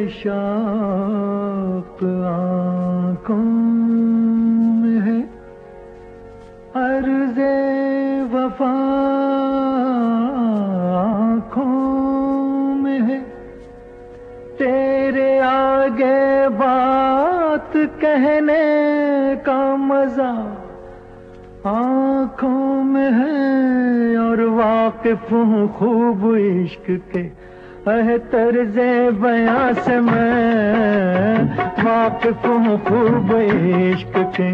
शौक आँखों में है, अर्ज़े वफा आँखों में है। तेरे आगे बात कहने का मजा आँखों में है, और वाकिफ हूँ खूब इश्क के तर्ज़े बयां से मैं, वाकिफ हूँ खूब इश्क के।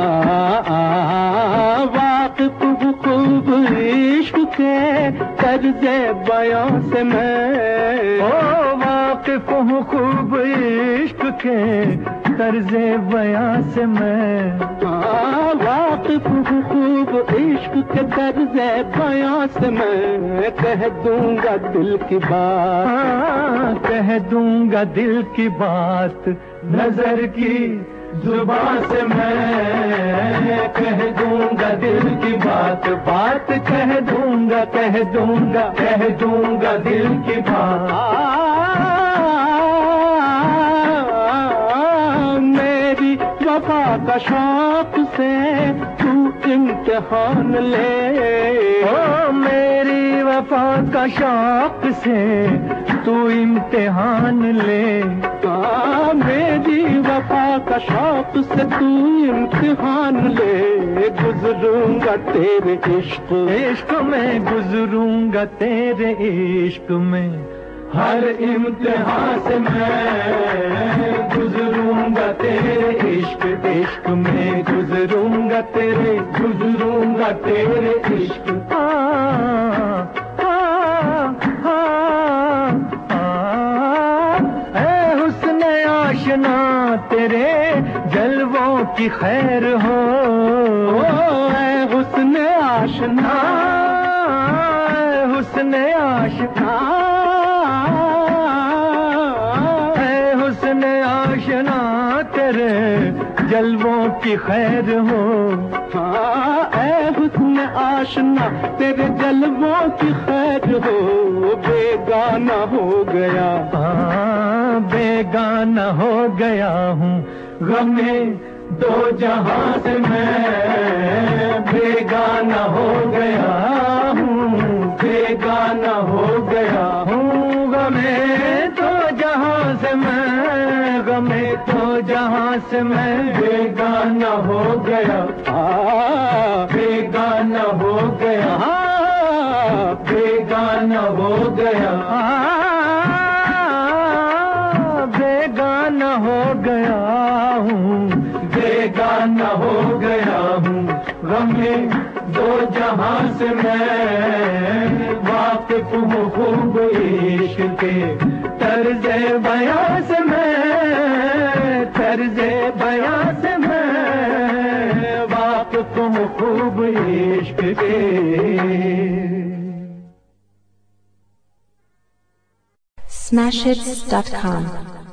वाकिफ हूँ खूब इश्क के तर्ज़े बयां से मैं, ओ वाकिफ हूँ खूब इश्क के तर्ज़े बयां से मैं। वाकिफ हूँ खूब इश्क के तर्ज़े बयां से मैं, कह दूंगा दिल की बात, कह दूंगा दिल की बात नजर की जुबान से मैं, कह दूंगा दिल की बात, बात कह दूंगा, कह दूंगा, कह दूंगा दिल की बात। मेरी वफा का शौक से तू इम्तिहान ले, ओ मेरी वफा का शौक से तू इम्तिहान ले। मेरी वफा का शौक से तू इम्तिहान ले, गुजरूंगा तेरे इश्क इश्क में, गुजरूंगा तेरे इश्क में। हर इम्तिहान से मैं गुजरूंगा तेरे इश्क, इश्क में गुजरूंगा तेरे, गुजरूंगा तेरे इश्क। आशना तेरे जलवों की खैर हो, ऐ हुस्न आशना, हुस्न आशना, ऐ हुस्न आशना तेरे जलवों की खैर हो। ऐ हुस्न आशना तेरे जलवों की खैर हो, बेगाना हो गया, बेगाना हो गया हूँ गमे दो जहां से मैं, बेगाना हो गया हूँ, बेगाना हो गया हूँ गमे दो जहां से मैं, गमे दो जहां से मैं बेगाना हो गया, बेगाना हो गया, बेगाना हो गया, बेगाना हो गया हूँ, बेगाना हो गया हूँ गमे दो जहां से मैं, वाकिफ हूँ खूब इश्क के तर्ज़े बयां से मैं, तर्ज़े बयां से मैं वाकिफ हूँ खूब इश्क के। Smashhits.com